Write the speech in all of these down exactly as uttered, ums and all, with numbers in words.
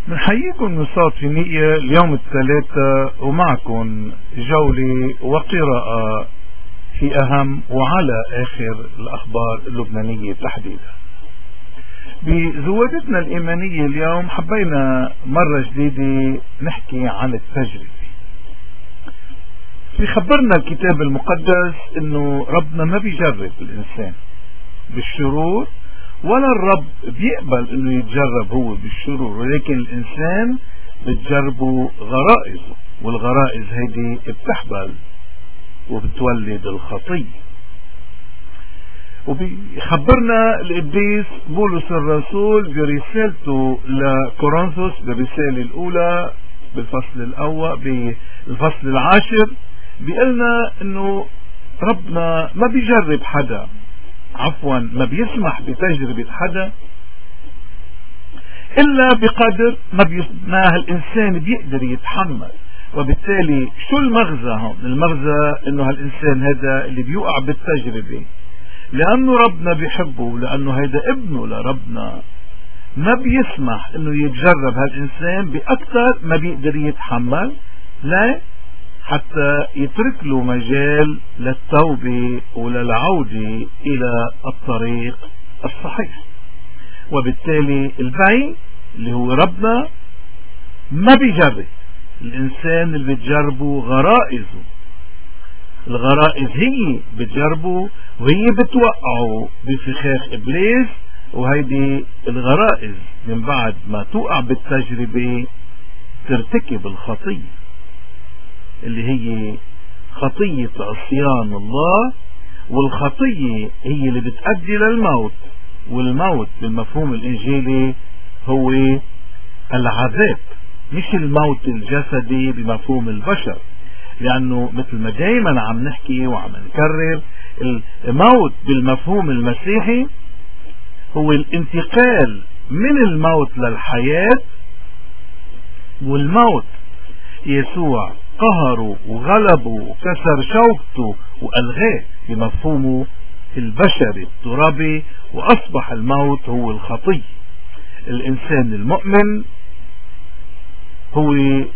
بنحييكم من صوت في نية اليوم الثلاثاء، ومعكم جولة وقراءة في أهم وعلى آخر الأخبار اللبنانية تحديدا. بزودتنا الإيمانية اليوم حبينا مرة جديدة نحكي عن التجربة. بيخبرنا الكتاب المقدس إنه ربنا ما بيجرب الإنسان بالشرور، ولا الرب بيقبل انه يتجرب هو بالشرور، ولكن الانسان بتجربه غرائزه، والغرائز هيدي بتحبل وبتولد الخطية. وبيخبرنا القديس بولس الرسول برسالته لكورنثوس بالرسالة الاولى بالفصل الاول بالفصل العاشر، بيقلنا انه ربنا ما بيجرب حدا، عفوا ما بيسمح بتجربة حدا إلا بقدر ما, ما هالإنسان بيقدر يتحمل. وبالتالي شو المغزى هون؟ المغزى إنه هالإنسان هذا اللي بيوقع بالتجربة لأنه ربنا بيحبه، لأنه هيدا ابنه لربنا، ما بيسمح إنه يتجرب هالإنسان بأكثر ما بيقدر يتحمل، لا حتى يترك له مجال للتوبة وللعودة إلى الطريق الصحيح. وبالتالي البعي اللي هو ربنا ما بيجرب الإنسان، اللي بتجربه غرائزه. الغرائز هي بتجربه وهي بتوقعه بفخاخ إبليس، وهيدي الغرائز من بعد ما توقع بالتجربة ترتكب الخطية اللي هي خطية عصيان الله، والخطية هي اللي بتؤدي للموت، والموت بالمفهوم الإنجيلي هو العذاب، مش الموت الجسدي بمفهوم البشر، لأنه مثل ما دايما عم نحكي وعم نكرر، الموت بالمفهوم المسيحي هو الانتقال من الموت للحياة، والموت يسوع قهروا وغلبوا وكسر شوكته وألغاه بمفهومه البشري الترابي، وأصبح الموت هو الخطية. الإنسان المؤمن هو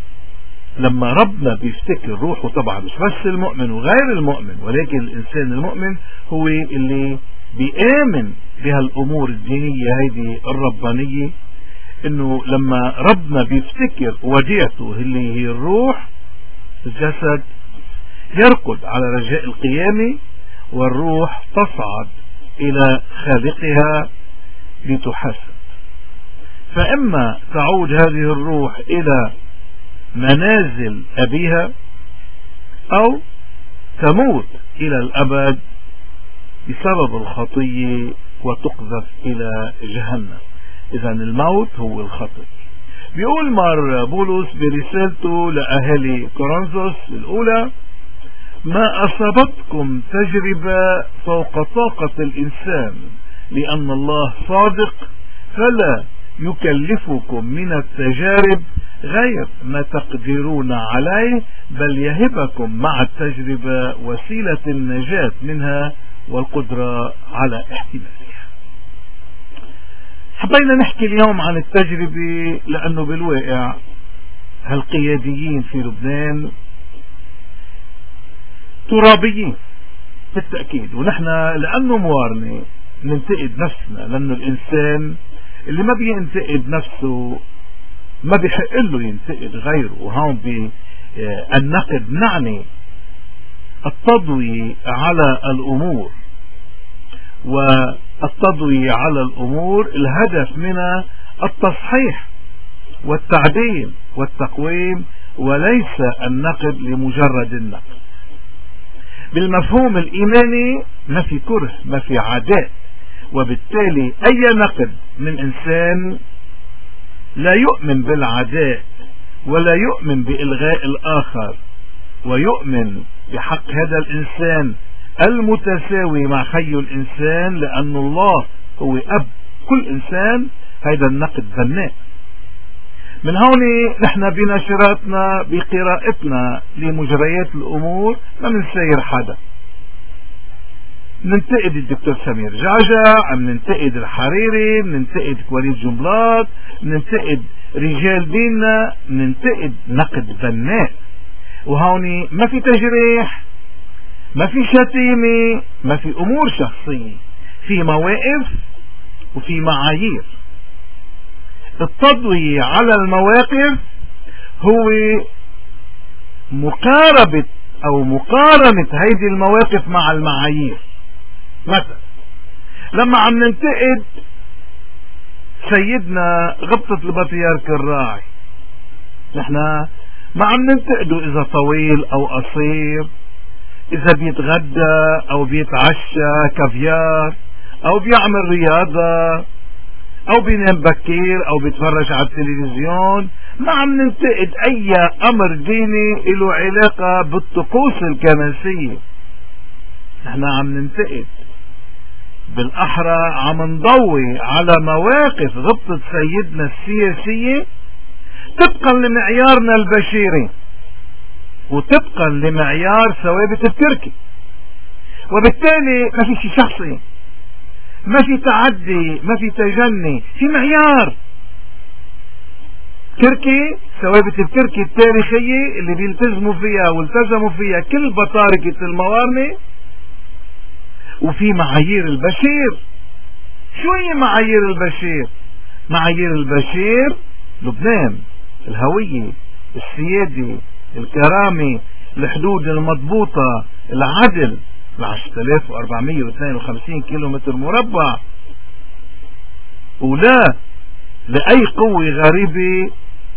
لما ربنا بيفتكر روحه، طبعا مش بس المؤمن وغير المؤمن، ولكن الإنسان المؤمن هو اللي بيآمن بهالأمور الدينية هيدي الربانية، إنه لما ربنا بيفتكر وديعته اللي هي الروح، الجسد يركض على رجاء القيامة، والروح تصعد إلى خالقها لتحسن. فإما تعود هذه الروح إلى منازل أبيها، أو تموت إلى الأبد بسبب الخطية وتقذف إلى جهنم. إذن الموت هو الخطية. بيقول مار بولس برسالته لأهالي كورنثوس الأولى: ما أصابتكم تجربة فوق طاقة الإنسان، لأن الله صادق فلا يكلفكم من التجارب غير ما تقدرون عليه، بل يهبكم مع التجربة وسيلة النجاة منها والقدرة على احتمالها. حبينا نحكي اليوم عن التجربة لأنه بالواقع هالقياديين في لبنان ترابيين بالتأكيد، ونحن لأنه موارنة ننتقد نفسنا، لأنه الإنسان اللي ما بينتقد نفسه ما بيحق له ينتقد غيره. وهون بالنقد نعني التضوية على الأمور، والتضوية على الأمور الهدف منها التصحيح والتعديل والتقويم، وليس النقد لمجرد النقد. بالمفهوم الإيماني ما في كره، ما في عداء، وبالتالي أي نقد من إنسان لا يؤمن بالعداء ولا يؤمن بإلغاء الآخر، ويؤمن بحق هذا الإنسان المتساوي مع خي الإنسان، لأن الله هو أب كل إنسان، هذا النقد بناء. من هون نحن بنشراتنا بقراءتنا لمجريات الأمور ما منسير حدا. ننتقد الدكتور سمير جعجع، عم ننتقد الحريري، ننتقد وليد جنبلاط، ننتقد رجال ديننا ننتقد نقد بناء، وهوني ما في تجريح، ما في شتيمة، ما في امور شخصية، في مواقف وفي معايير. التضوية على المواقف هو مقاربة او مقارنة هيدي المواقف مع المعايير. مثلا لما عم ننتقد سيدنا غبطة البطيارك الراعي، نحن ما عم ننتقده اذا طويل او قصير، اذا بيتغدى او بيتعشى كافيار او بيعمل رياضة او بينام بكير او بيتفرج على التلفزيون. ما عم ننتقد اي امر ديني له علاقة بالطقوس الكنسية، نحن عم ننتقد بالاحرى عم نضوي على مواقف غبطة سيدنا السياسية طبقا لمعيارنا البشري وطبقا لمعيار ثوابت التركي. وبالتالي ما في شيء شخصي، ما في تعدي، ما في تجني، في معيار تركي، ثوابت التركي التاريخية اللي بيلتزموا فيها والتزموا فيها كل بطاركة الموارنة، وفي معايير البشير. شو هي معايير البشير؟ معايير البشير لبنان، الهوية، السيادة، الكرامة، الحدود المضبوطة، العدل، عشرة آلاف وأربعمية واثنين وخمسين كيلومتر مربع، ولا لأي قوة غريبة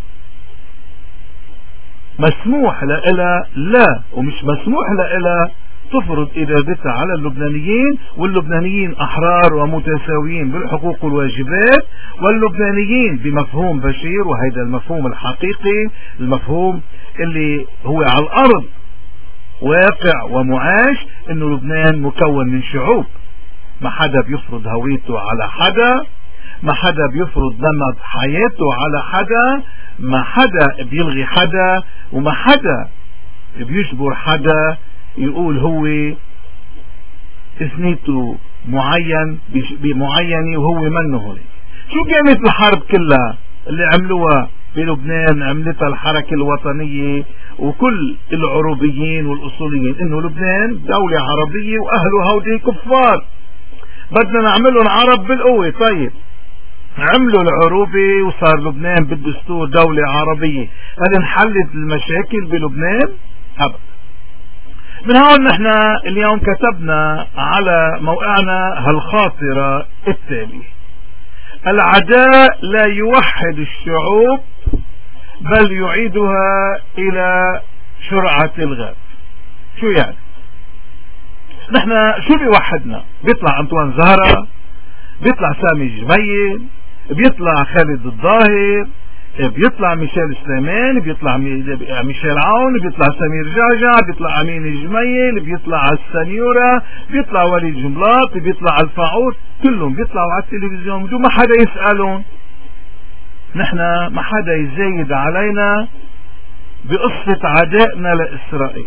مسموح لها لا ومش مسموح لها تفرض إرادتها على اللبنانيين. واللبنانيين أحرار ومتساويين بالحقوق والواجبات، واللبنانيين بمفهوم بشير، وهذا المفهوم الحقيقي، المفهوم اللي هو على الأرض واقع ومعاش، انه لبنان مكون من شعوب، ما حدا بيفرض هويته على حدا، ما حدا بيفرض نمط حياته على حدا، ما حدا بيلغي حدا، وما حدا بيجبر حدا يقول هو اثنيته معين بمعينة وهو منه هو. شو كانت الحرب كلها اللي عملوها بلبنان؟ عملتها الحركة الوطنية وكل العروبيين والأصوليين، انه لبنان دولة عربية واهله هودي كفار، بدنا نعملهم عرب بالقوة. طيب عملوا العروبة وصار لبنان بالدستور دولة عربية، هل انحلت المشاكل بلبنان؟ أبدا. من هون نحن اليوم كتبنا على موقعنا هالخاطرة التالية: العداء لا يوحد الشعوب بل يعيدها الى شرعة الغاب. شو يعني؟ نحن شو بيوحدنا؟ بيطلع انطوان زهرة، بيطلع سامي جميل، بيطلع خالد الظاهر، بيطلع ميشيل سليمان، بيطلع ميشيل عون، بيطلع سمير جعجع، بيطلع امين جميل، بيطلع السنيورة، بيطلع وليد جملاط، بيطلع الفاعور، كلهم بيطلعوا على التلفزيون بدون ما حدا يسألون. نحن ما حدا يزايد علينا بقصة عدائنا لإسرائيل.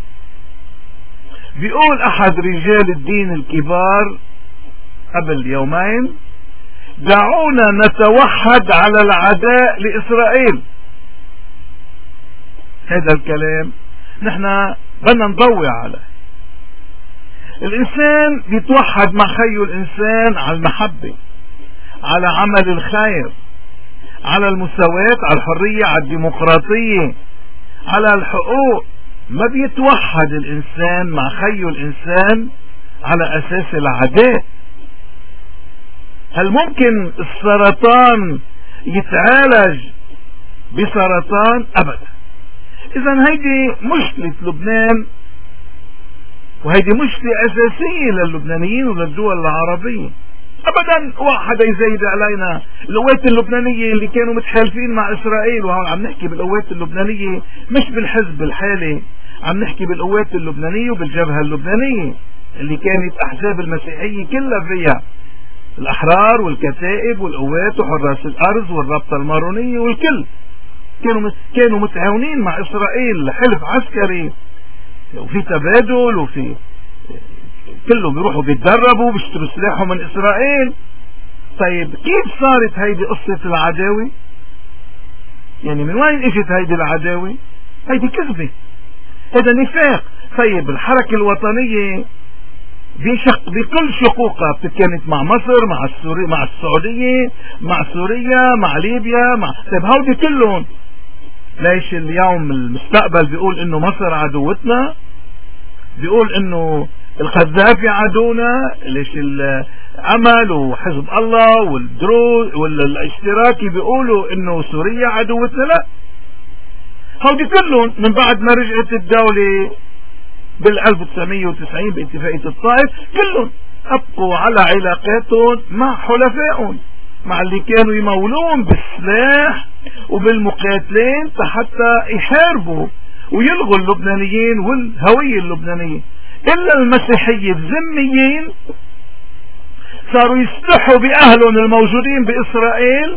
بيقول احد رجال الدين الكبار قبل يومين: دعونا نتوحد على العداء لإسرائيل. هذا الكلام نحن بدنا نضوي عليه. الإنسان بيتوحد مع خيه الإنسان على المحبة، على عمل الخير، على المساواة، على الحرية، على الديمقراطية، على الحقوق. ما بيتوحد الإنسان مع خيه الإنسان على أساس العداء. هل ممكن السرطان يتعالج بسرطان؟ أبدا. إذن هيدي مشكلة لبنان، وهيدي مشكلة أساسية للبنانيين وللدول العربية. أبدا واحد يزايد علينا. القوات اللبنانية اللي كانوا متحالفين مع إسرائيل، وهون عم نحكي بالقوات اللبنانية مش بالحزب الحالي، عم نحكي بالقوات اللبنانية وبالجبهة اللبنانية اللي كانت أحزاب المسيحية كلها فيها، الأحرار والكتائب والقوات وحراس الأرض والرابطة المارونية والكل كانوا كانوا متعاونين مع إسرائيل، حلف عسكري وفي تبادل وفي كلهم بيروحوا بيتدربوا بيشتروا سلاحهم من إسرائيل. طيب كيف صارت هيدي قصة العداوة؟ يعني من وين اجت هيدي العداوة؟ هيدي كذبة، هذا نفاق. طيب الحركة الوطنية بشق بكل شقوقها كانت مع مصر، مع السوري مع السعودية، مع سوريا، مع ليبيا، مع طيب هودي كلهم ليش اليوم المستقبل بيقول انه مصر عدوتنا، بيقول انه القذافي عدونا؟ ليش الأمل وحزب الله والدروز والاشتراكي بيقولوا انه سوريا عدوتنا؟ لا، هودي كلهم من بعد ما رجعت الدولة بال ألف وتسعمية وتسعين باتفاقية الطائف كلهم ابقوا على علاقاتهم مع حلفائهم، مع اللي كانوا يمولون بالسلاح وبالمقاتلين حتى يحاربوا ويلغوا اللبنانيين والهوية اللبنانية. إلا المسيحية الذميين صاروا يستحوا بأهلهم الموجودين بإسرائيل،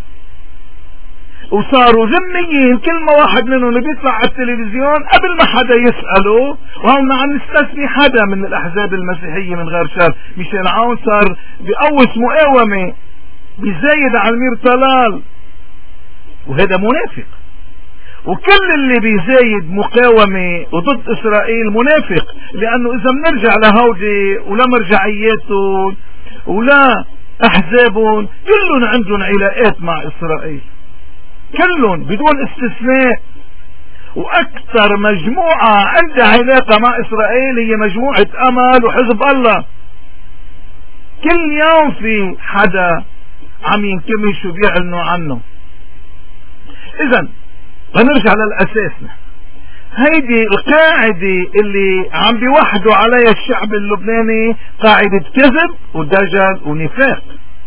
وصاروا ذميين. كل ما واحد منهم اللي بيطلع على التلفزيون قبل ما حدا يسأله، وهون عم نستثني حدا من الأحزاب المسيحية من غير شر، ميشيل عون صار بقوس مقاومة، بيزايد على المير طلال، وهذا منافق. وكل اللي بيزايد مقاومة وضد إسرائيل منافق، لأنه إذا بنرجع لهودي ولا مرجعياتهم ولا أحزابهم كلهم عندهم علاقات مع إسرائيل، كلهم بدون استثناء. وأكثر مجموعة عندها علاقة مع إسرائيل هي مجموعة أمل وحزب الله. كل يوم في حدا عم ينكمش وبيعلنوا عنه. إذن بنرجع للأساس، هيدي القاعدة اللي عم بيوحدوا عليها الشعب اللبناني قاعدة كذب ودجل ونفاق.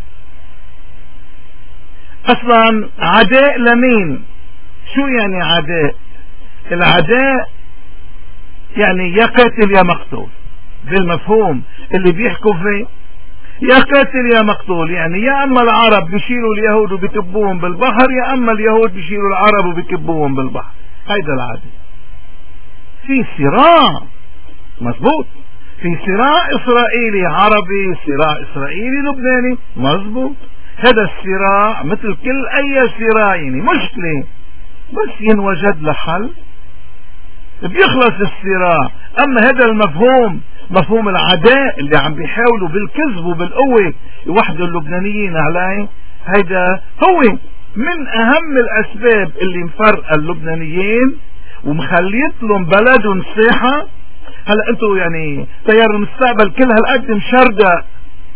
اصلا عداء لمين؟ شو يعني عداء؟ العداء يعني يا قاتل يا مقتول، بالمفهوم اللي بيحكوا فيه. يا قاتل يا مقتول يعني يا اما العرب بيشيلوا اليهود وبيكبوهم بالبحر، يا اما اليهود بيشيلوا العرب وبيكبوهم بالبحر. هيدا العداء. في صراع، مزبوط، في صراع اسرائيلي عربي، صراع اسرائيلي لبناني، مزبوط. هذا الصراع مثل كل اي صراع يعني مشكلة، بس ينوجد لحل بيخلص الصراع. اما هذا المفهوم، مفهوم العداء اللي عم بيحاولوا بالكذب وبالقوة يوحدوا اللبنانيين عليه، هيدا هو من اهم الاسباب اللي مفرقة اللبنانيين ومخليت لهم بلدهم ساحة. هلا انتو يعني تيار المستقبل كل هالقد مشردة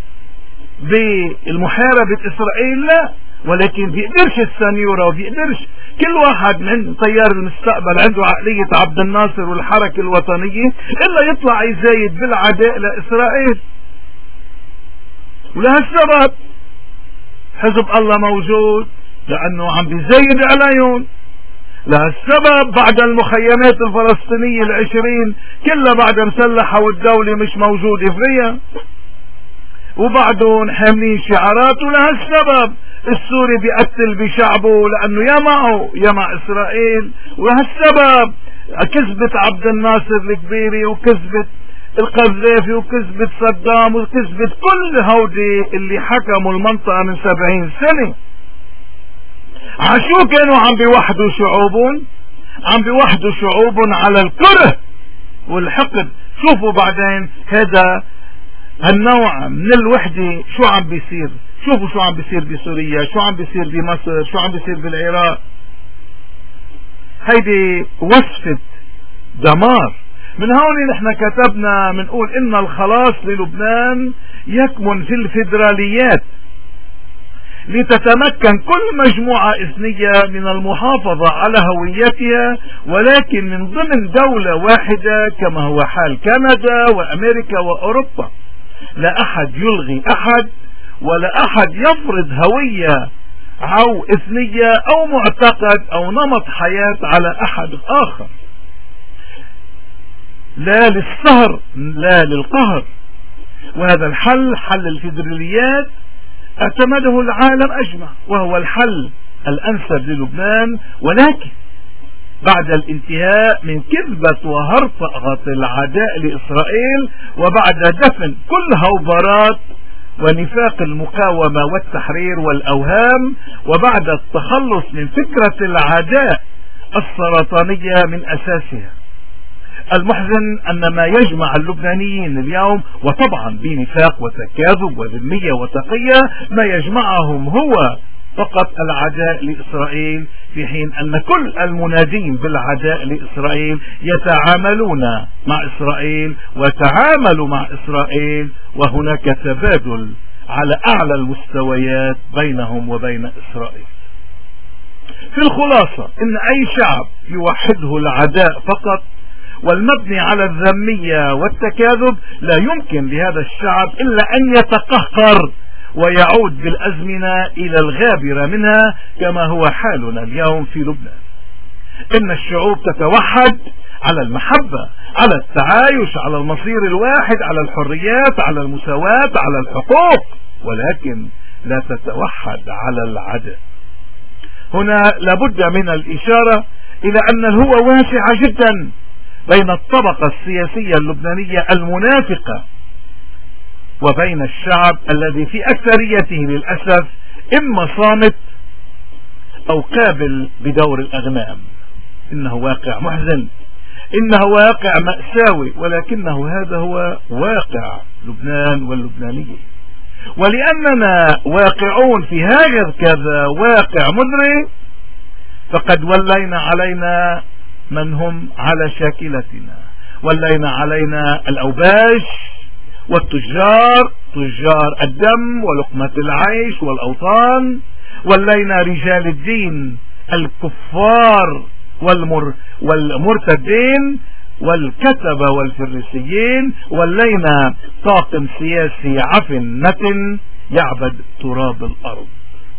بالمحاربة اسرائيل؟ لا، ولكن بيقدرش السنيورة وبيقدرش كل واحد من تيار المستقبل عنده عقلية عبد الناصر والحركة الوطنية الا يطلع يزايد بالعداء لاسرائيل. ولهالسبب حزب الله موجود، لانه عم بيزايد عليهم. لهالسبب بعد المخيمات الفلسطينية العشرين كلها بعد مسلحة والدولة مش موجودة فيها، وبعدهم حاملين شعارات. ولهالسبب السوري بيقتل بشعبه لانه يا معه يا مع اسرائيل. وهالسبب كذبت عبد الناصر الكبيري وكذبت القذافي وكذبت صدام وكذبت كل هودي اللي حكموا المنطقة من سبعين سنة. عشو كانوا عم بيوحدوا شعوبهم؟ عم بيوحدوا شعوبهم على الكره والحقد. شوفوا بعدين هذا هالنوع من الوحدة شو عم بيصير. شوفوا شو عم بيصير بسوريا، شو عم بيصير بمصر، شو عم بيصير بالعراق. هيدي وصفة دمار. من هون نحن كتبنا منقول ان الخلاص للبنان يكمن في الفيدراليات، لتتمكن كل مجموعة إثنية من المحافظة على هويتها، ولكن من ضمن دولة واحدة كما هو حال كندا وأمريكا وأوروبا. لا أحد يلغي أحد، ولا أحد يفرض هوية أو إثنية أو معتقد أو نمط حياة على أحد آخر، لا للسهر لا للقهر. وهذا الحل، حل الفيدراليات، اعتمده العالم أجمع، وهو الحل الأنسب للبنان، ولكن بعد الانتهاء من كذبة وهرطقة العداء لإسرائيل، وبعد دفن كل هوبرات ونفاق المقاومة والتحرير والأوهام، وبعد التخلص من فكرة العداء السرطانية من أساسها. المحزن أن ما يجمع اللبنانيين اليوم، وطبعا بنفاق وتكاذب وذمية وتقية، ما يجمعهم هو فقط العداء لإسرائيل، في حين أن كل المنادين بالعداء لإسرائيل يتعاملون مع إسرائيل وتعاملوا مع إسرائيل، وهناك تبادل على أعلى المستويات بينهم وبين إسرائيل. في الخلاصة، إن أي شعب يوحده العداء فقط والمبني على الذمية والتكاذب لا يمكن لهذا الشعب إلا أن يتقهقر ويعود بالأزمنة إلى الغابرة منها، كما هو حالنا اليوم في لبنان. إن الشعوب تتوحد على المحبة، على التعايش، على المصير الواحد، على الحريات، على المساواة، على الحقوق، ولكن لا تتوحد على العداء. هنا لابد من الإشارة إلى أن الهوة واسعة جدا بين الطبقة السياسية اللبنانية المنافقة وبين الشعب الذي في أكثريته للأسف إما صامت أو قابل بدور الأغنام. إنه واقع محزن، إنه واقع مأساوي، ولكنه هذا هو واقع لبنان واللبنانيين. ولأننا واقعون في هكذا واقع مدري، فقد ولينا علينا من هم على شاكلتنا، ولينا علينا الأوباش والتجار، تجار الدم ولقمة العيش والأوطان، ولينا رجال الدين الكفار والمر والمرتدين والكتبة والفريسيين، ولينا طاقم سياسي عفن نتن يعبد تراب الأرض.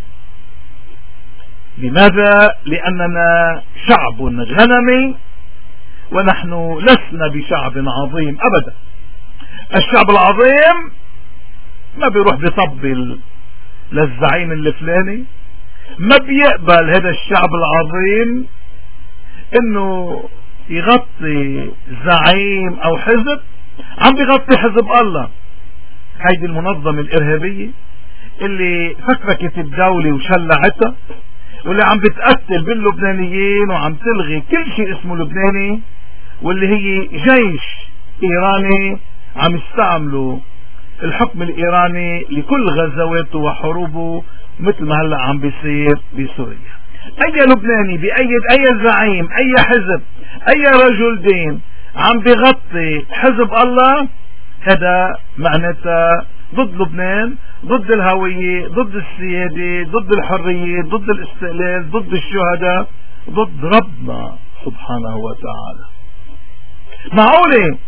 لماذا؟ لأننا شعب غنمي، ونحن لسنا بشعب عظيم أبدا. الشعب العظيم ما بيروح بيطبل للزعيم الفلاني، ما بيقبل هذا الشعب العظيم انه يغطي زعيم او حزب عم بيغطي حزب الله. هيدي المنظمة الارهابية اللي فكفكت الدولة وشلعتها، واللي عم بتقتل باللبنانيين وعم تلغي كل شيء اسمه لبناني، واللي هي جيش ايراني عم يستعملوا الحكم الايراني لكل غزواته وحروبه، مثل ما هلا عم بيصير بسوريا. اي لبناني بأيد اي زعيم، اي حزب، اي رجل دين عم بيغطي حزب الله، هذا معناتها ضد لبنان، ضد الهوية، ضد السيادة، ضد الحرية، ضد الاستقلال، ضد الشهداء، ضد ربنا سبحانه وتعالى. معقولة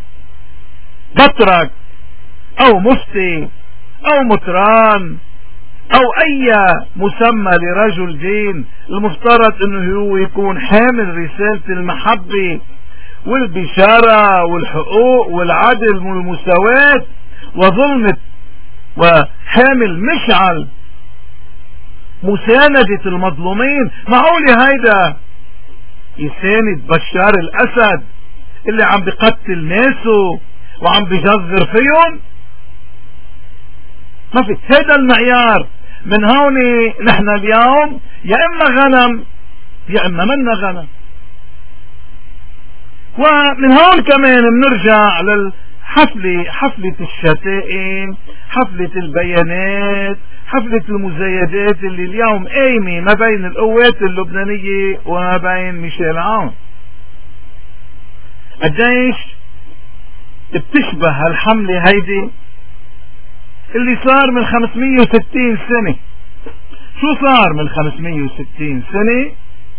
بطرك او مفتي او مطران او اي مسمى لرجل دين المفترض انه هو يكون حامل رسالة المحبة والبشارة والحقوق والعدل والمساواة وظلمة، وحامل مشعل مساندة المظلومين، معقولة هيدا يساند بشار الاسد اللي عم بقتل ناسه وعم بجزر فيهم؟ ما في هذا المعيار. من هون نحن اليوم يا اما غنم يا اما منا غنم. ومن هون كمان بنرجع للحفلة، حفلة الشتائم، حفلة البيانات، حفلة المزايدات اللي اليوم قايمة ما بين القوات اللبنانية وما بين ميشيل عون. قديش بتشبه هالحملة هيدي اللي صار من خمسمية وستين سنة. شو صار من خمسمية وستين سنة؟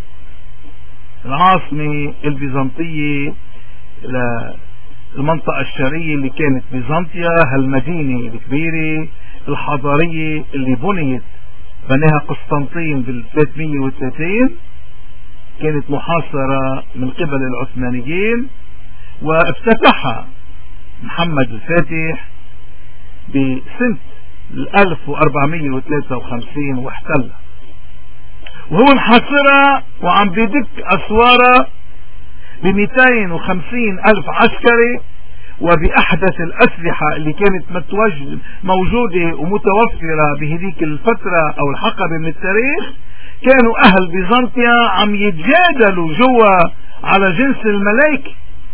العاصمة البيزنطية للمنطقة الشرقية اللي كانت بيزنطيا، هالمدينة الكبيرة الحضارية اللي بنيت بناها قسطنطين بال ثلاثمية وثلاثين، كانت محاصرة من قبل العثمانيين، وافتتحها محمد الفاتح بسنة ألف وأربعمية وثلاثة وخمسين واحتلها، وهو محاصرها وعم بيدك أسوارها بمئتين وخمسين ألف عسكري وبأحدث الأسلحة اللي كانت موجودة ومتوفرة بهذيك الفترة أو الحقبة من التاريخ، كانوا أهل بيزنطيا عم يتجادلوا جوا على جنس الملائكة.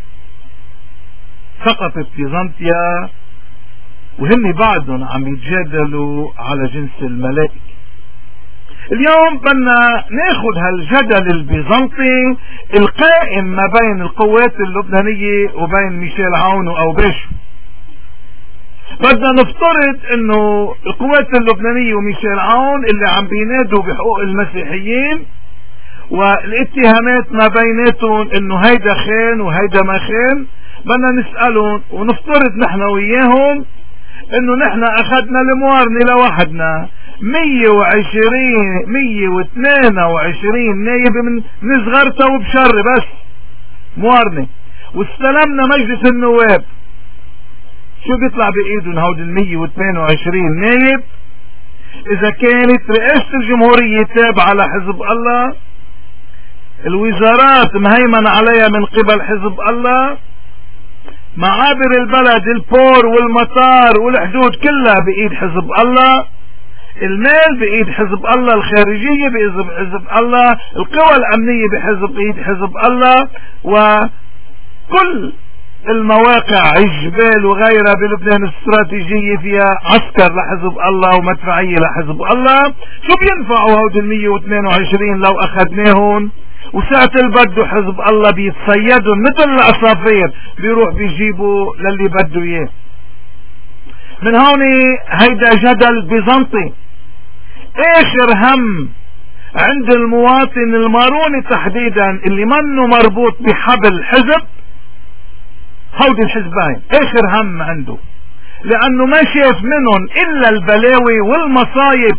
سقطت بيزنطيا وهم بعدهم عم يتجادلوا على جنس الملائكة. اليوم بدنا ناخذ هالجدل البيزنطي القائم ما بين القوات اللبنانية وبين ميشيل عون او باشو. بدنا نفترض انه القوات اللبنانية وميشيل عون اللي عم بينادوا بحقوق المسيحيين والاتهامات ما بيناتهم انه هيدا خان وهيدا ما خان، بدنا نسألهم ونفترض نحن وياهم انه نحن اخذنا الموارنة لوحدنا مية وعشرين مية واثنين وعشرين نايب من نصغرتها وبشر بس موارنة، واستلمنا مجلس النواب. شو بيطلع بايدهم هود المية واثنين وعشرين نايب اذا كانت رئاسة الجمهورية تابعة لحزب الله، الوزارات مهيمن عليها من قبل حزب الله، معابر البلد البور والمطار والحدود كلها بإيد حزب الله، المال بإيد حزب الله، الخارجية بإيد حزب الله، القوى الأمنية بحزب بإيد حزب الله، وكل المواقع الجبال وغيرها بلبنان الاستراتيجية فيها عسكر لحزب الله ومدفعية لحزب الله. شو بينفعوا هود المية واثنين وعشرين لو أخذناهم وساعة البدو حزب الله بيتصيدوا مثل العصافير بيروح بيجيبوا للي بدو اياه. من هون هيدا جدل بيزنطي. اخر هم عند المواطن الماروني تحديدا اللي منه مربوط بحبل حزب هودي الحزبين، اخر هم عنده، لانه ما شاف منهم الا البلاوي والمصايب.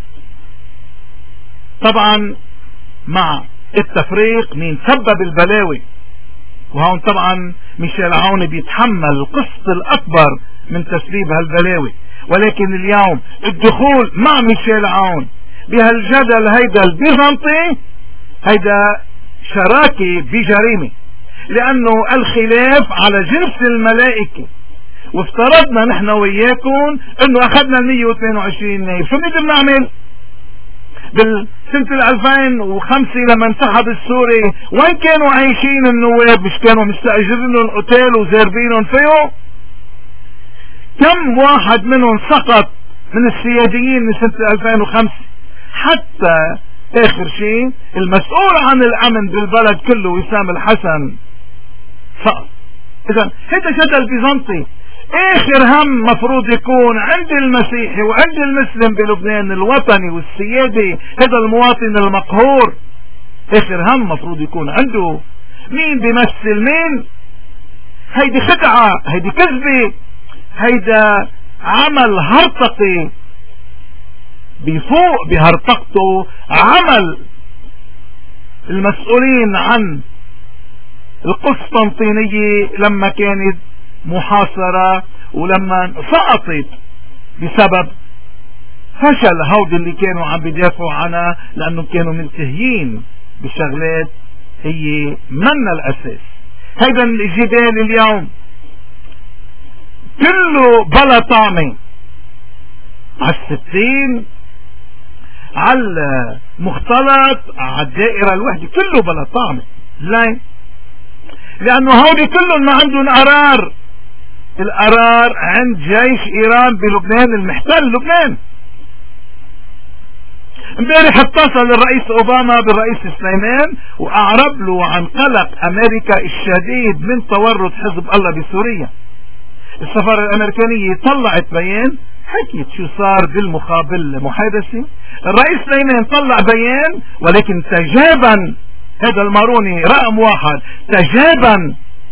طبعا مع التفريق مين سبب البلاوي، وهون طبعا ميشيل عون بيتحمل القسط الاكبر من تسبيب هالبلاوي. ولكن اليوم الدخول مع ميشيل عون بهالجدل هيدا البيزنطي هيدا شراكة بجريمة، لانه الخلاف على جنس الملائكة. وافترضنا نحن وياكم انه اخذنا المية واثنين وعشرين نايب، شو بنقدر نعمل؟ بالسنة الألفين وخمسة لما انسحب السوري وين كانوا عايشين النواب؟ مش كانوا مستأجرين لهم اوتيل وزاربينهم فيه؟ كم واحد منهم سقط من السياديين من سنة ألفين وخمسة؟ حتى اخر شيء المسؤول عن الامن بالبلد كله وسام الحسن سقط. اذا هذا جدل بيزنطي. اخر هم مفروض يكون عند المسيحي وعند المسلم بلبنان الوطني والسيادي، هذا المواطن المقهور، اخر هم مفروض يكون عنده مين بيمثل مين. هيدي خدعة، هيدي كذبة، هيدا عمل هرطقي بفوق بهرطقته عمل المسؤولين عن القسطنطينية لما كانت محاصرة ولما سقطت بسبب فشل هود اللي كانوا عم بيدافعوا عنها، لانه كانوا منتهيين بشغلات هي من الاساس. هيدا الجدال اليوم كله بلا طعمه، على الستين، على المختلط، على الدائرة الوحدة، كله بلا طعمه. ليه؟ لانه هودي كلهم ما عندهم قرار. القرار عند جيش ايران بلبنان المحتل لبنان. امبارح اتصل الرئيس اوباما بالرئيس سليمان واعرب له عن قلق امريكا الشديد من تورط حزب الله بسوريا. السفارة الامريكانية طلعت بيان حكيت شو صار بالمقابل محادثة. الرئيس سليمان طلع بيان ولكن تجابا هذا الماروني رقم واحد، تجابا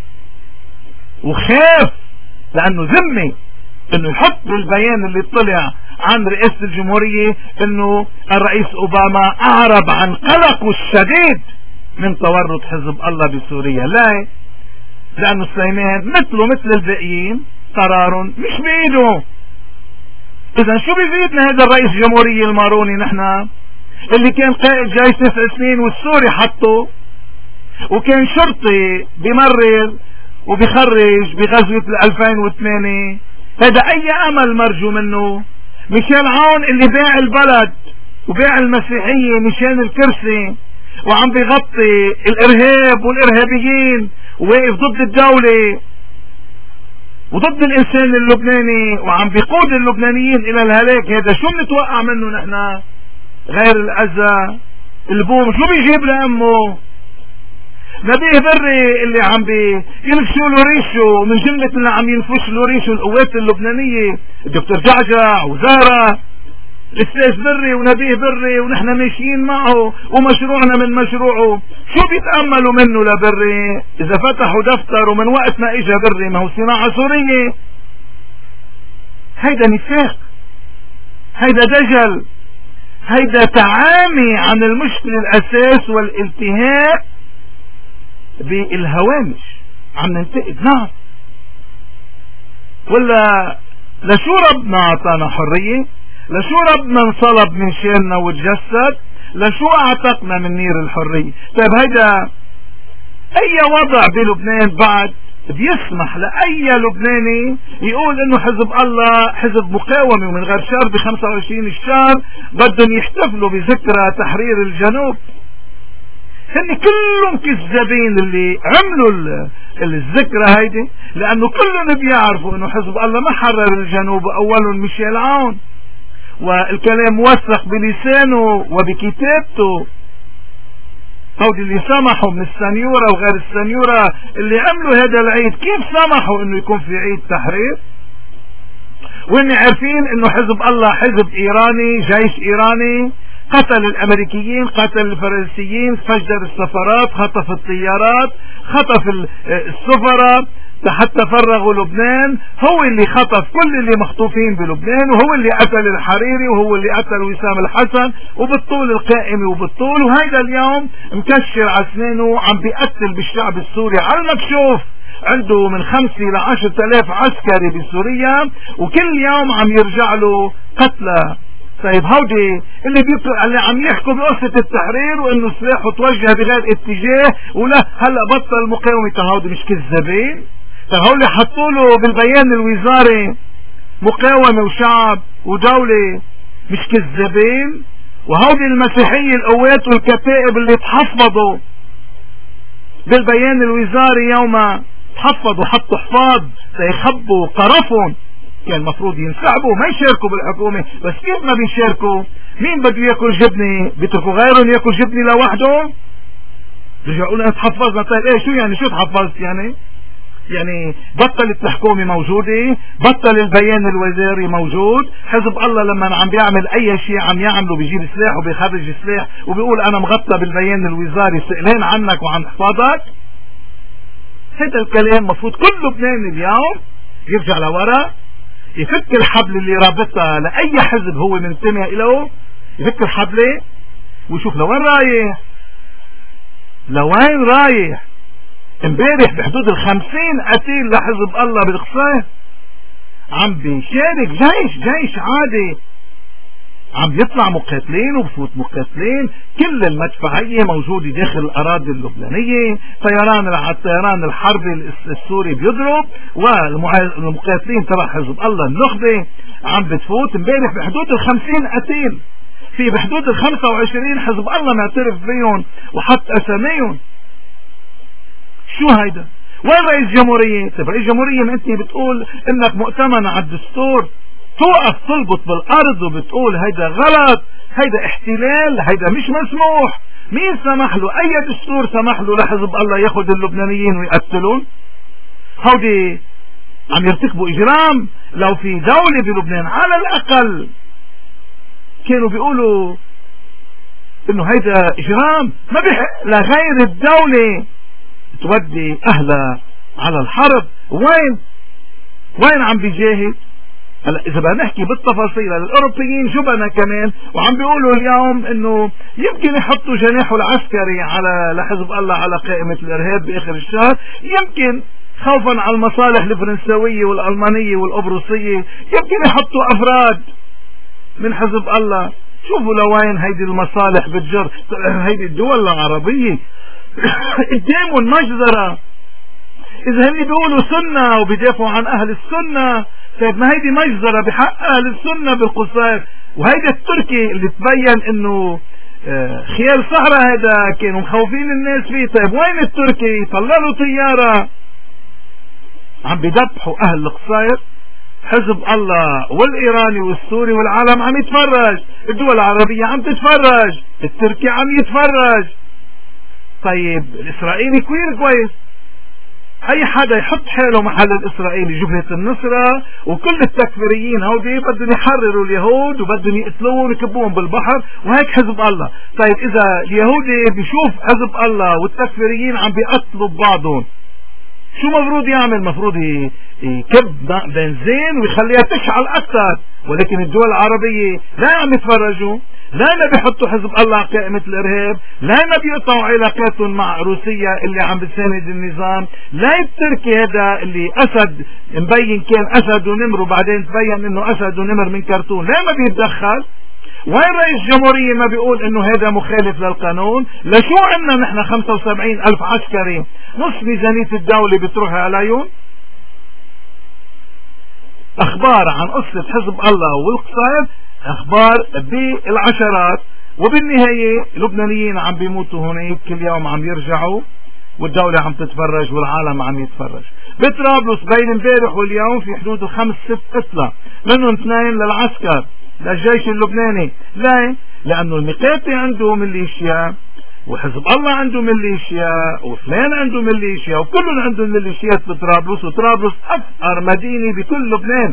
وخاف لانه ذمي انه يحط بالبيان اللي طلع عن رئاسة الجمهورية انه الرئيس اوباما اعرب عن قلقه الشديد من تورط حزب الله بسوريا. لا، لانه سليمان مثله مثل الباقيين قرار مش بايده. اذا شو بيفيدنا هذا الرئيس الجمهورية الماروني نحن اللي كان قائد جيش تسع سنين والسوري حطه، وكان شرطي بمرر وبيخرج بغزوة ألفين وثمانية. هذا اي امل مرجو منه؟ ميشيل عون اللي باع البلد وباع المسيحية مشان الكرسي وعم بيغطي الارهاب والارهابيين وواقف ضد الدولة وضد الانسان اللبناني وعم بيقود اللبنانيين الى الهلاك. هذا شو بنتوقع منه نحن غير الاذى؟ البوم شو بيجيب لامه؟ نبيه بري اللي عم بينفشوا له ريشه من جملة اللي عم ينفش له ريشه القوات اللبنانية، الدكتور جعجع وزارة الاستاذ بري ونبيه بري، ونحن ماشيين معه ومشروعنا من مشروعه. شو بيتأملوا منه لبري اذا فتحوا دفتر ومن وقت ما اجا بري ما هو صناعة سورية؟ هيدا نفاق، هيدا دجل، هيدا تعامي عن المشكلة الاساس والالتهاء بالهوامش. عم ننتقد نعم، ولا لشو ربنا اعطانا حرية؟ لشو ربنا انصلب من شاننا وتجسد؟ لشو اعتقنا من نير الحرية؟ طيب هيدا اي وضع بلبنان بعد بيسمح لأي لبناني يقول انه حزب الله حزب مقاومة ومن غير شر ب خمسة وعشرين الشهر بدهم يحتفلوا بذكرى تحرير الجنوب؟ هن كلهم كذابين اللي عملوا الذكرى هيدي، لانه كلهم بيعرفوا انه حزب الله ما حرر الجنوب، اولهم ميشيل عون والكلام موثق بلسانه وبكتابته. هودي اللي سمحوا من السنيورة وغير السنيورة اللي عملوا هذا العيد، كيف سمحوا انه يكون في عيد تحرير واني عارفين انه حزب الله حزب ايراني، جيش ايراني، قتل الامريكيين، قتل الفرنسيين، فجر السفارات، خطف الطيارات، خطف السفراء حتى فرغوا لبنان، هو اللي خطف كل اللي مخطوفين بلبنان، وهو اللي قتل الحريري، وهو اللي قتل وسام الحسن، وبالطول القائمي وبالطول. وهيدا اليوم مكشر على سنينه عم بيقتل بالشعب السوري على المكشوف، عنده من خمسة إلى عشرة آلاف عسكري بسوريا وكل يوم عم يرجع له قتلى. طيب هودي اللي بيطلع اللي عم يحكوا بقصة التحرير وانه سلاحه توجه بغير اتجاه ولا هلا بطل مقاومة، هودي مش كذابين؟ طيب هولي حطوا له بالبيان الوزاري مقاومة وشعب ودولة، مش كذابين؟ وهودي المسيحية القوات والكتائب اللي تحفظوا بالبيان الوزاري يوم تحفظوا حطوا حفاظ ليخبوا قرفهم، كان المفروض ينسحبوا ما يشاركوا بالحكومة، بس كيف ما بيشاركوا؟ مين بده ياكل جبنة بيتركوا غيرهم ياكل جبنة لوحده؟ رجعوا لنا تحفظنا. طيب ايه شو يعني؟ شو تحفظت يعني؟ يعني بطلت الحكومة موجودة، بطل البيان الوزاري موجود، حزب الله لما عم بيعمل اي شيء عم يعمله بيجيب سلاح وبيخرج سلاح وبيقول انا مغطى بالبيان الوزاري سئلان عنك وعن حفاظك. هذا الكلام مفروض كل لبنان اليوم يرجع لورا، يفك الحبل اللي رابطها لأي حزب هو منتمي إليه، يفك الحبل ويشوف لوين رايح، لوين رايح. امبارح بحدود الخمسين قتيل لحزب الله بالقصير، عم بيشارك جيش جيش عادي، عم يطلع مقاتلين وبفوت مقاتلين، كل المدفعية موجودة داخل الأراضي اللبنانية، طيران الطيران الحربي السوري بيضرب، والمقاتلين تبع حزب الله النخبة عم بتفوت. امبارح بحدود الخمسين قتيل، في بحدود الخمسة وعشرين حزب الله معترف فيهم وحط أساميهم. شو هيدا؟ وين رئيس جمهورية؟ طيب رئيس جمهورية ما انت بتقول انك مؤتمن على الدستور، توقف تلبط بالارض وبتقول هيدا غلط، هيدا احتلال، هيدا مش مسموح. مين سمح له؟ اي دستور سمح له لحزب الله ياخذ اللبنانيين ويقتلون؟ هودي عم يرتكبوا اجرام. لو في دولة بلبنان على الاقل كانوا بيقولوا انه هيدا اجرام، ما بيحق لغير الدولة تودي اهلها على الحرب. وين وين عم بيجاهد؟ هلا اذا بدنا نحكي بالتفاصيل، الاوروبيين شو بدنا كمان وعم بيقولوا اليوم انه يمكن يحطوا جناحه العسكري على لحزب الله على قائمة الارهاب باخر الشهر، يمكن خوفا على المصالح الفرنسوية والالمانية والقبرصية، يمكن يحطوا افراد من حزب الله. شوفوا لوين هيدي المصالح بتجر. هيدي الدول العربية قدامهم مجزرة، اذا هني بيقولوا سنة وبيدافعوا عن اهل السنة، طيب ما هيدي مجزرة بحق اهل السنة بالقصير. وهيدا التركي اللي تبين انه خيال صحراء هذا كانوا مخوفين الناس فيه. طيب وين التركي؟ طلعوا طيارة عم بيذبحوا اهل القصير، حزب الله والايراني والسوري والعالم عم يتفرج، الدول العربية عم تتفرج، التركي عم يتفرج. طيب الاسرائيلي كوير كويس، اي حدا يحط حاله محل الاسرائيلي، جبهة النصرة وكل التكفيريين هودي بدهم يحرروا اليهود وبدهم يقتلوهم ويكبوهم بالبحر، وهيك حزب الله. طيب اذا اليهودي بيشوف حزب الله والتكفيريين عم بيقتلوا ببعضهم، شو مفروض يعمل؟ مفروض يكب بنزين ويخليها تشعل اكثر. ولكن الدول العربية لا عم يتفرجوا، لا ما بيحطوا حزب الله على قائمة الارهاب، لا ما بيقطعوا علاقاتهم مع روسيا اللي عم بتساند النظام، لا التركي هذا اللي اسد مبين كان اسد ونمر وبعدين تبين انه اسد ونمر من كرتون، لا ما بيتدخل. وين رئيس الجمهورية ما بيقول انه هذا مخالف للقانون؟ لشو عنا نحن خمسة وسبعين الف عسكري نص ميزانية الدولة بتروح عليهم؟ اخبار عن قصة حزب الله والقصير اخبار بالعشرات، وبالنهاية اللبنانيين عم بيموتوا هناك كل يوم، عم يرجعوا والدولة عم تتفرج والعالم عم يتفرج. بطرابلس بين امبارح واليوم في حدود الخمس ست قتلى، منهم اثنين للعسكر للجيش اللبناني. ليه؟ لانه المقاتي عنده ميليشيا وحزب الله عنده ميليشيا وفلان عنده ميليشيا وكلهم عندهم ميليشيات بطرابلس، وطرابلس افقر مدينة بكل لبنان.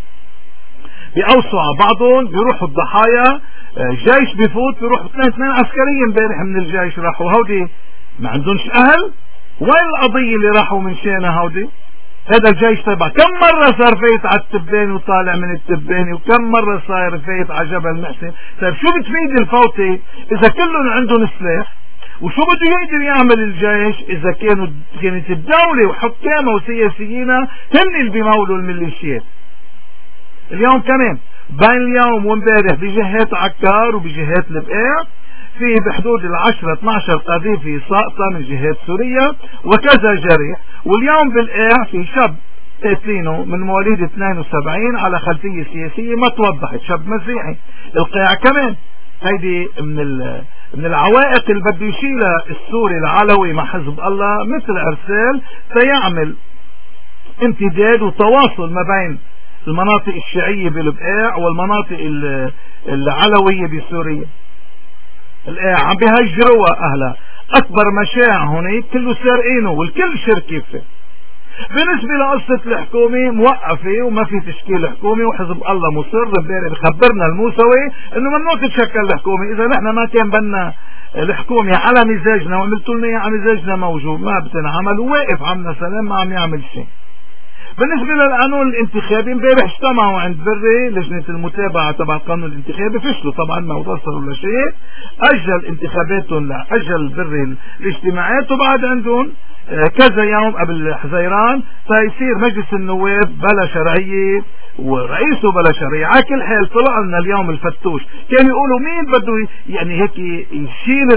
بيقوصوا على بعضهم، بيروحوا الضحايا، جيش بيفوت بيروحوا اثنين اثنين عسكريين امبارح من الجيش راحوا. هودي ما عندهمش اهل؟ وين القضية اللي راحوا من شانها هودي؟ هذا الجيش تبع كم مرة صار فايت على التباني وطالع من التباني، وكم مرة صار فايت على جبل محسن. طيب شو بتفيد الفوتة اذا كلهم عندهم سلاح؟ وشو بده يقدر يعمل الجيش اذا كانوا كانت الدولة وحكامها وسياسيينها هن اللي بيمولوا الميليشيات؟ اليوم كمان بين اليوم وامبارح بجهات عكار وبجهات البقاع في بحدود العشرة اثناشر قذيفة ساقطة من جهات سوريا وكذا جريح. واليوم بالقاع في شاب قاتلينه من مواليد اثنين وسبعين على خلفية سياسية ما توضحت، شاب مسيحي. القاع كمان هيدي من من العوائق اللي بده يشيلها السوري العلوي مع حزب الله، مثل ارسال سيعمل امتداد وتواصل ما بين المناطق الشيعية بالبقاع والمناطق العلوية بسوريا. القاع عم بيهجروا اهلها، اكبر مشاع هناك كله سارقينه والكل شركة فيه. بالنسبة لقصة الحكومة موقفة وما في تشكيل حكومي، وحزب الله مصر. امبارح بخبرنا الموسوي انه ممنوع تتشكل الحكومة اذا نحن ما كان بدنا الحكومة على مزاجنا، وعملتوا لنا على مزاجنا موجود ما بتنعمل، وواقف عمنا سلام ما عم يعمل شيء. بالنسبة للقانون الانتخابي امبارح اجتمعوا عند بري لجنة المتابعة تبع القانون الانتخابي، فشلوا طبعا ما وصلوا لشيء، اجل انتخاباتهم لاجل بري الاجتماعات، وبعد عندهم كذا يوم قبل حزيران فيصير مجلس النواب بلا شرعية ورئيسه بلا شرعية. على كل حال طلع لنا اليوم الفتوش، كانوا يقولوا مين بده يعني هيك يشيل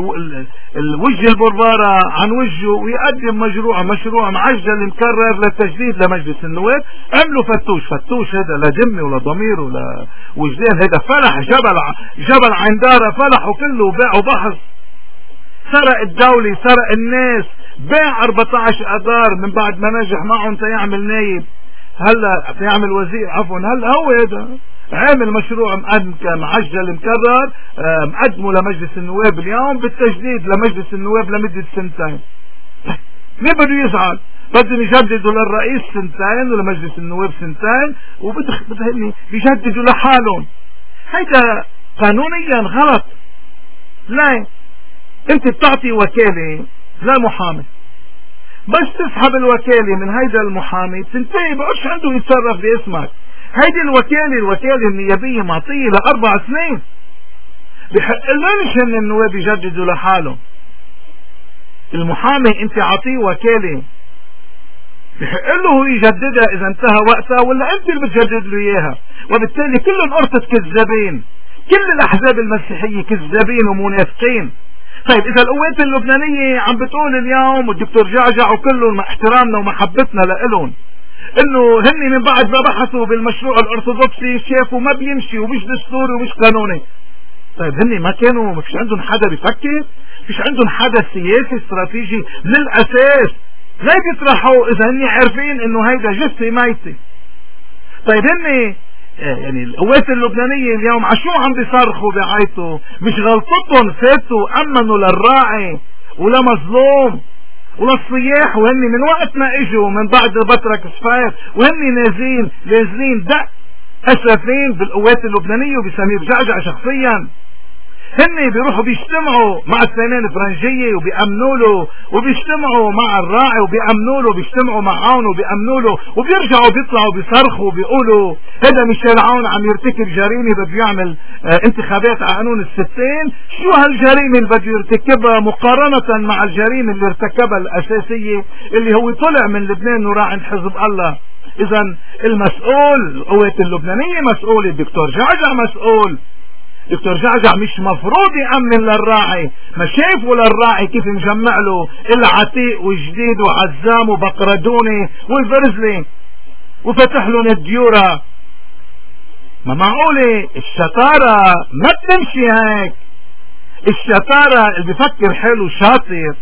الوجه البربارة عن وجهه ويقدم مشروع مشروع معجل مكرر للتجديد لمجلس النواب. عملوا فتوش. فتوش هذا لا جمة ولا ضمير ولا وجدان، هذا فلح جبل جبل عندارة فلح وكله باع وبحث، سرق الدولة سرق الناس، باع أربعة عشر أدار من بعد ما نجح معهم تيعمل نايب، هلا تيعمل وزير عفوا. هلا هو هذا عامل مشروع مقدم معجل مكرر مقدمه لمجلس النواب اليوم بالتجديد لمجلس النواب لمدة سنتين. مين بده يزعل؟ بدهم يجددوا للرئيس سنتين ولمجلس النواب سنتين، وبدهم يجددوا لحالهم. هيدا قانونيا غلط. لا، انت بتعطي وكالة لمحامي، بس تسحب الوكالة من هيدا المحامي تنتهي بقرش عنده يتصرف باسمك. هيدي الوكالة الوكالة النيابية معطية لأربع سنين، بحق لنش ان النواب يجددوا لحالهم. المحامي انت عطيه وكالة بحق له هو يجددها اذا انتهى وقتها، ولا انت اللي بتجدد له اياها. وبالتالي كلهم قرطة كذابين، كل الاحزاب المسيحية كذابين ومنافقين. طيب اذا القوات اللبنانية عم بتقول اليوم، والدكتور جعجع وكلهم مع احترامنا ومحبتنا لإلهم، انه هن من بعد ما بحثوا بالمشروع الارثوذكسي شافوا ما بيمشي ومش دستوري ومش قانوني. طيب هن ما كانوا، ما فيش عندهم حدا بيفكر؟ فيش عندهم حدا سياسي استراتيجي من الاساس؟ لا بيطرحوا اذا هن عارفين انه هيدا جثة ميتة. طيب هن يعني القوات اللبنانية اليوم عشو عم بيصرخوا بعيطوا؟ مش غلطتهم فاتوا امنوا للراعي ولمظلوم وللصياح، وهن من وقت ما اجوا من بعد بطرك صفاير وهن نازلين نازلين دق اسفين بالقوات اللبنانية وبسمير جعجع شخصيا. هن بيروحوا بيجتمعوا مع السنان الفرنجية وبيأمنوا له، وبيجتمعوا مع الراعي وبيأمنوا له، بيجتمعوا مع عون وبيأمنوا له، وبيرجعوا بيطلعوا بيصرخوا وبيقولوا هذا ميشيل عون عم يرتكب جريمة بده يعمل اه انتخابات على قانون الستين. شو هالجريمة اللي بده يرتكبها مقارنة مع الجريمة اللي ارتكبها الأساسية اللي هو طلع من لبنان وراح عند حزب الله؟ إذا المسؤول القوات اللبنانية مسؤول، الدكتور جعجع مسؤول. دكتور جعجع مش مفروض يأمن للراعي، ما شايفوا للراعي كيف مجمع له العتيق وجديد وعزام وبقردوني والبرزلي وفتح له الديورة؟ ما معقولة الشطارة ما بتمشي هيك. الشطارة اللي بيفكر حلو شاطر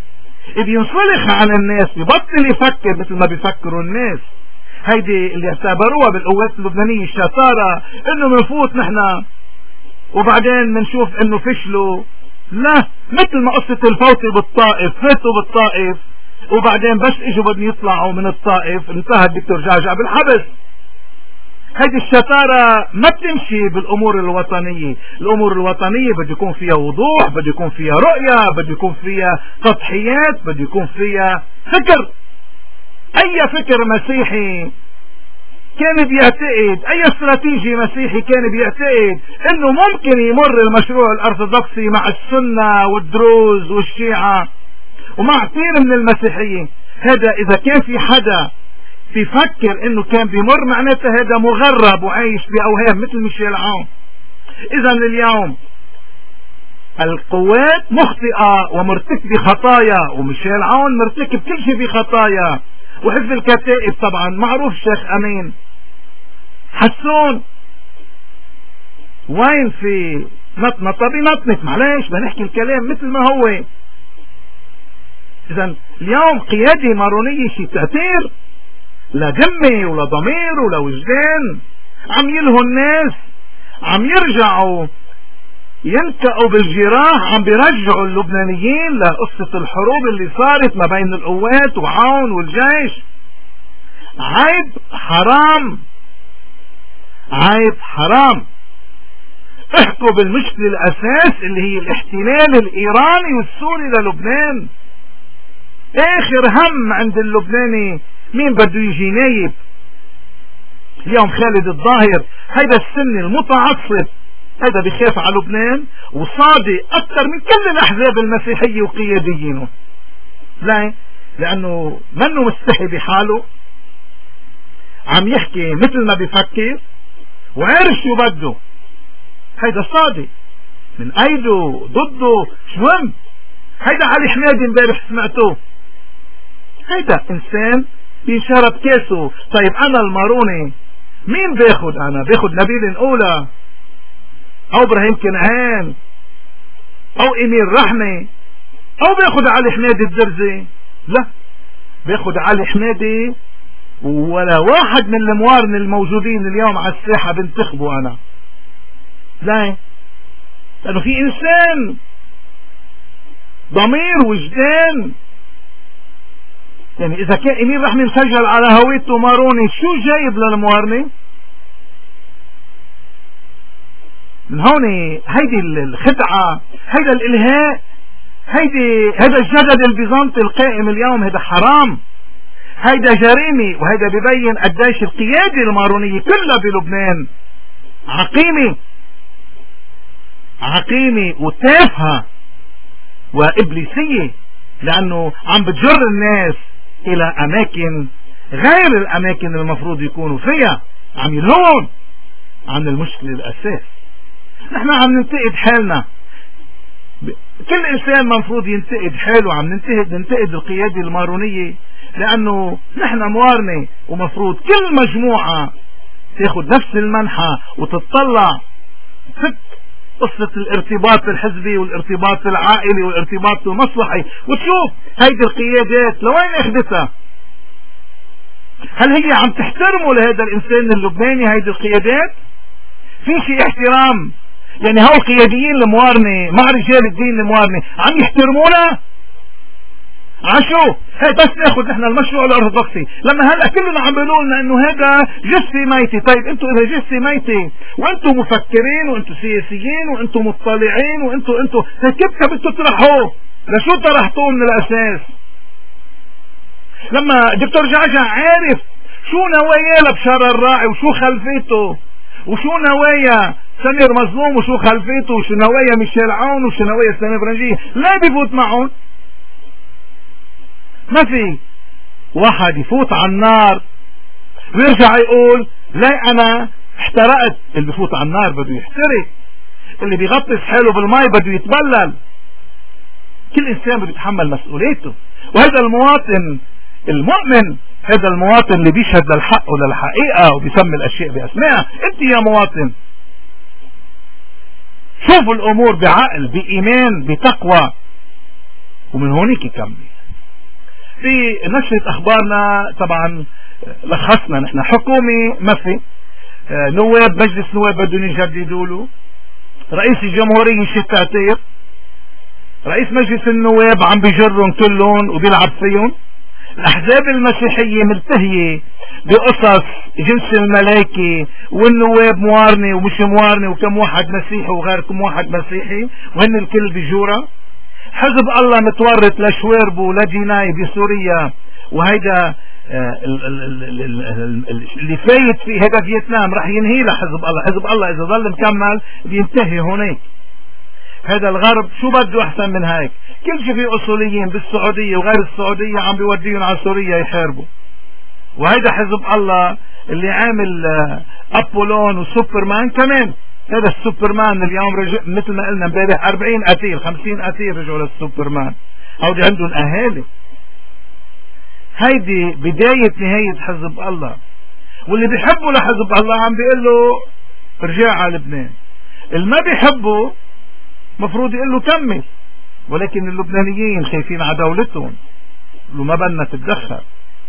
بينصلح عن الناس، بيبطل يفكر مثل ما بيفكروا الناس. هيدي اللي اعتبروها بالقوات اللبنانية الشطارة، انه منفوت نحن وبعدين منشوف انه فشلوا. لا، مثل ما قصة الفوتي بالطائف، فاتوا بالطائف وبعدين بس اجوا بدهم يطلعوا من الطائف انتهى الدكتور جعجع بالحبس. هيدي الشطارة ما بتمشي بالامور الوطنية. الامور الوطنية بده يكون فيها وضوح، بده يكون فيها رؤية، بده يكون فيها تضحيات، بده يكون فيها فكر. اي فكر مسيحي كان بيعتقد، اي استراتيجي مسيحي كان بيعتقد انه ممكن يمر المشروع الارثوذكسي مع السنة والدروز والشيعة ومع كثير من المسيحية. هذا اذا كان في حدا بيفكر انه كان بيمر معناته هذا مغرب وعايش باوهام مثل ميشيل عون. اذا اليوم القوات مخطئة ومرتكبة خطايا، وميشيل عون مرتكب كل شيء بخطايا، وحزب الكتائب طبعا معروف الشيخ امين حسون وين في نطنطة بنطنط، معلش بنحكي الكلام مثل ما هو. اذا اليوم قيادة مارونية شي تأثير لا دمي ولا ضمير ولا وجدان، عم يلهوا الناس، عم يرجعوا ينكأوا بالجراح، عم بيرجعوا اللبنانيين لقصة الحروب اللي صارت ما بين القوات وعون والجيش. عيب حرام، عيب حرام. احكوا بالمشكلة الاساس اللي هي الاحتلال الايراني والسوري للبنان. اخر هم عند اللبناني مين بده يجي نايب. اليوم خالد الظاهر هيدا السني المتعصب، هذا بيخاف على لبنان وصادق اكثر من كل الاحزاب المسيحية وقياديينه. لا، لانه منه مستحي بحاله، عم يحكي مثل ما بيفكر وعارف شو بده. هيدا صادق من ايده ضده شو هم. هيدا علي حمادي امبارح سمعتوه، هيدا انسان بينشرب كاسه. طيب انا الماروني مين باخد؟ انا باخد نبيل الاولى او ابراهيم كنعان او امير رحمة او باخد علي حمادي الدرزي؟ لا، باخد علي حمادي ولا واحد من الموارن الموجودين اليوم على الساحة بنتخبه انا. لا، لانه في انسان ضمير وجدان. يعني اذا كان امير رحمة مسجل على هويته ماروني، شو جايب للموارنة؟ من هون هيدي الخدعة، هيدا الالهاء، هيدي هيدا الجدل البيزنطي القائم اليوم، هيدا حرام، هيدا جريمة. وهيدا ببين قديش القيادة المارونية كلها بلبنان عقيمة، عقيمة وتافهة وإبليسية، لأنه عم بتجر الناس إلى أماكن غير الأماكن المفروض يكونوا فيها، عم يلون عن المشكلة الأساس. نحن عم ننتقد حالنا، كل انسان منفروض ينتقد حاله. عم ننتقد ننتقد القيادة المارونية لانه نحن موارنة، ومفروض كل مجموعة تاخد نفس المنحة وتتطلع تفك قصة الارتباط الحزبي والارتباط العائلي والارتباط المصلحي، وتشوف هيدي القيادات لوين اخدتها. هل هي عم تحترمه لهذا الانسان اللبناني؟ هيدي القيادات في شيء احترام؟ يعني هؤلاء القياديين الموارنة مع رجال الدين الموارنة عم يحترمونا؟ عشو هي بس ناخذ نحن المشروع الارثوذكسي، لما هلا كلنا عم بيقولوا لنا انه هذا جثة ميتة. طيب انتم اذا جثة ميتة وانتم مفكرين وانتم سياسيين وانتم مطلعين وانتم انتم كيف بدكم تطرحوه؟ لشو طرحتوه من الاساس؟ لما دكتور جعجع عارف شو نوايا لبشار الراعي وشو خلفيته وشو نوايا سمير مظلوم وشو خلفيته وشو نوايا ميشيل عون وشو نوايا سامي برنجية، لا بيفوت معهم. ما في واحد يفوت على النار ويرجع يقول لا انا احترقت. اللي بيفوت على النار بده يحترق، اللي بيغطس حاله بالماء بده يتبلل. كل انسان بده يتحمل مسؤوليته. وهذا المواطن المؤمن، هذا المواطن اللي بيشهد للحق وللحقيقة وبيسمي الاشياء باسمائها. انت يا مواطن شوفوا الامور بعقل، بايمان، بتقوى، ومن هونيك كمل. في نشرة اخبارنا طبعا لخصنا نحن حكومة ما في، نواب مجلس نواب بدهم يجددوا له، رئيس الجمهورية شتاتير، رئيس مجلس النواب عم بيجرهم كلهم وبيلعب فيهم، الاحزاب المسيحية ملتهية بقصص جنس الملائكة والنواب موارنة ومش موارنة وكم واحد مسيحي وغير كم واحد مسيحي وهن الكل بجورة. حزب الله متورط لشويربو ولجناي بسوريا، وهيدا اللي فايت فيه هذا فيتنام رح ينهي لحزب الله. حزب الله اذا ظل مكمل بينتهي هناك. هذا الغرب شو بده احسن من هيك؟ كل شيء في اصوليين بالسعودية وغير السعودية عم بيوديهم على سوريا يحاربوا. وهيدا حزب الله اللي عامل ابولون وسوبرمان كمان. هذا السوبرمان اليوم رجع مثل ما قلنا امبارح أربعين قتيل خمسين قتيل رجعوا للسوبرمان. هودي عندهم اهالي. هيدي بداية نهاية حزب الله. واللي بيحبوا لحزب الله عم بيقول له ارجع على لبنان. اللي ما بيحبوا مفروض يقول له كمل. ولكن اللبنانيين خايفين على دولتهم، لو ما بدنا تتدخل.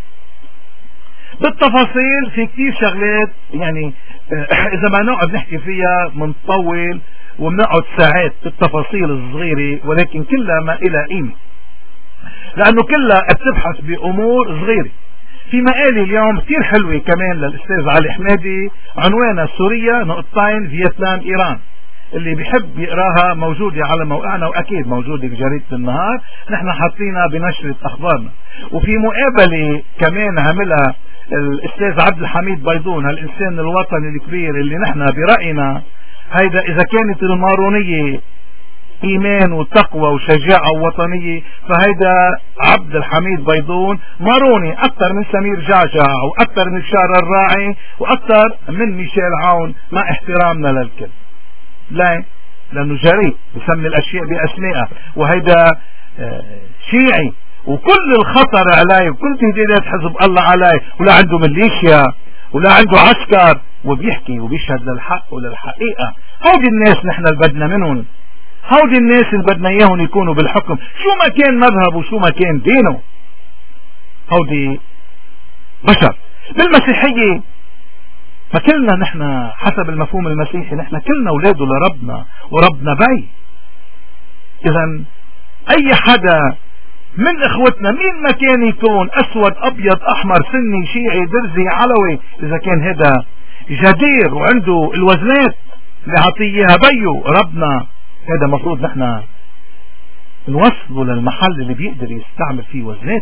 بالتفاصيل في كتير شغلات يعني اذا ما نقعد نحكي فيها منطول وبنقعد ساعات بالتفاصيل الصغيرة، ولكن كلها ما إلى قيمة لانه كلها بتبحث بامور صغيرة. في مقالة اليوم كتير حلوة كمان للاستاذ علي حمادي عنوانها سوريا نقطتين فيتنام ايران. اللي بيحب يقراها موجودة على موقعنا، واكيد موجودة بجريدة النهار، نحن حاطينها بنشرة اخبارنا. وفي مقابلة كمان عملها الاستاذ عبد الحميد بيضون، هالانسان الوطني الكبير اللي نحن برأينا هيدا اذا كانت المارونية ايمان وتقوى وشجاعة ووطنية، فهيدا عبد الحميد بيضون ماروني اكثر من سمير جعجع واكثر من بشار الراعي واكثر من ميشيل عون، مع احترامنا للكل. لا لانه جريء بسمي الاشياء باسمائها، وهيدا شيعي وكل الخطر عليه وكل تهديدات حزب الله عليه، ولا عنده ميليشيا ولا عنده عسكر، وبيحكي وبيشهد للحق وللحقيقة. هودي الناس نحن اللي بدنا منهم، هودي الناس اللي بدنا اياهم يكونوا بالحكم شو ما كان مذهبه وشو ما كان دينه. هودي بشر. بالمسيحية فكلنا نحن حسب المفهوم المسيحي نحن كلنا اولاده لربنا وربنا بي. اذا اي حدا من اخوتنا مين ما كان يكون اسود ابيض احمر سني شيعي درزي علوي، اذا كان هذا جدير وعنده الوزنات اللي عطيها بيو ربنا، هذا مفروض نحن نوصله للمحل اللي بيقدر يستعمل فيه وزنات.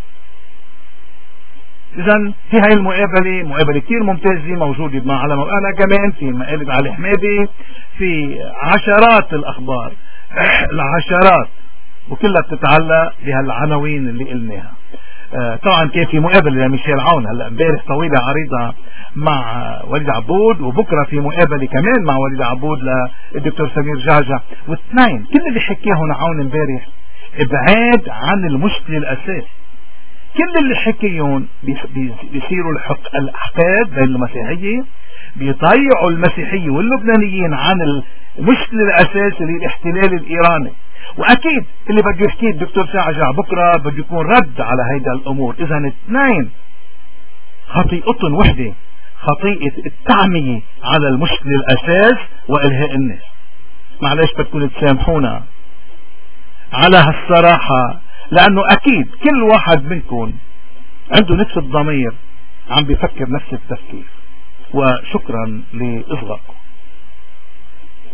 اذا في هاي المقابلة مقابلة كتير ممتازة موجودة مع على موقعنا، كمان في مقالب علي حمادي، في عشرات الاخبار العشرات، وكلها بتتعلق بهالعناوين اللي قلناها. آه طبعا كان في مقابلة لميشيل عون هلا امبارح طويلة عريضة مع وليد عبود، وبكرة في مقابلة كمان مع وليد عبود للدكتور سمير جعجع، واثنين كل اللي حكيهم عون امبارح ابعاد عن المشكلة الاساس. كل اللي حكيهم بيصيروا الحق الاحقاد بين المسيحية، بيضيعوا المسيحية واللبنانيين عن المشكلة الاساس اللي الاحتلال الايراني. واكيد اللي بده يحكيه الدكتور جعجع بكرة بده يكون رد على هيدا الامور. اذا اثنين خطيئة وحدة، خطيئة التعمية على المشكلة الاساس والهاء الناس. معلش بدكم تسامحونا على هالصراحة، لانه اكيد كل واحد منكم عنده نفس الضمير عم بيفكر نفس التفكير. وشكرا لاصغائكم.